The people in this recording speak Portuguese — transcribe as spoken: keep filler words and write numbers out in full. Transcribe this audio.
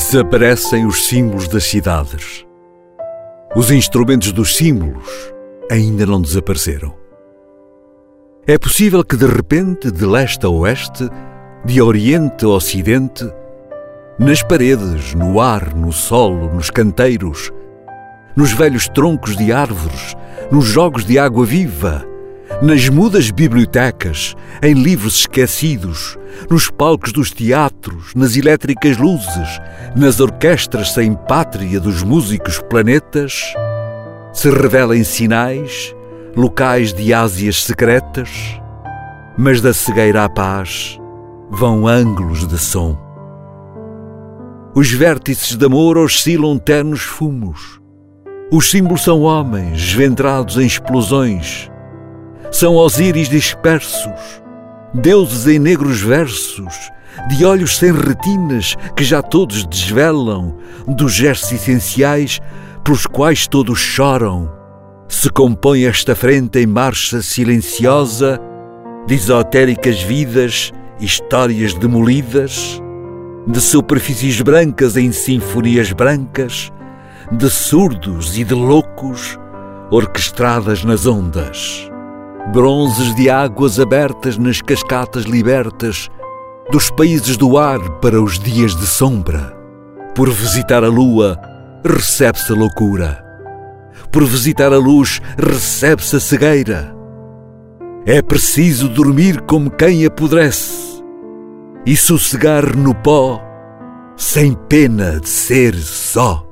Desaparecem os símbolos das cidades. Os instrumentos dos símbolos ainda não desapareceram. É possível que de repente, de leste a oeste, de oriente a ocidente, nas paredes, no ar, no solo, nos canteiros, nos velhos troncos de árvores, nos jogos de água viva, nas mudas bibliotecas, em livros esquecidos, nos palcos dos teatros, nas elétricas luzes, nas orquestras sem pátria dos músicos planetas, se revelem sinais, locais de ásias secretas, mas da cegueira à paz vão ângulos de som. Os vértices de amor oscilam ternos fumos. Os símbolos são homens esventrados em explosões. São Osíris dispersos, deuses em negros versos, de olhos sem retinas que já todos desvelam, dos gestos essenciais pelos quais todos choram. Se compõe esta frente em marcha silenciosa de esotéricas vidas, histórias demolidas, de superfícies brancas em sinfonias brancas, de surdos e de loucos orquestradas nas ondas. Bronzes de águas abertas nas cascatas libertas dos países do ar para os dias de sombra. Por visitar a lua, recebe-se a loucura. Por visitar a luz, recebe-se a cegueira. É preciso dormir como quem apodrece e sossegar no pó, sem pena de ser só.